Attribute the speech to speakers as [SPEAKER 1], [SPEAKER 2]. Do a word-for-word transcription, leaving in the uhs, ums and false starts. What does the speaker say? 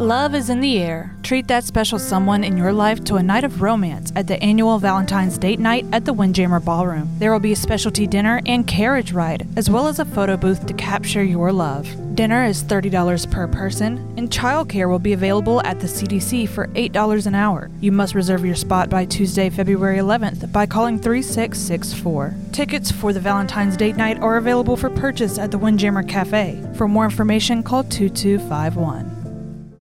[SPEAKER 1] Love is in the air. Treat that special someone in your life to a night of romance at the annual Valentine's Date Night at the Windjammer Ballroom. There will be a specialty dinner and carriage ride, as well as a photo booth to capture your love. Dinner is thirty dollars per person, and childcare will be available at the C D C for eight dollars an hour. You must reserve your spot by Tuesday, February eleventh by calling three six six four. Tickets for the Valentine's Date Night are available for purchase at the Windjammer Cafe. For more information, call two two five one.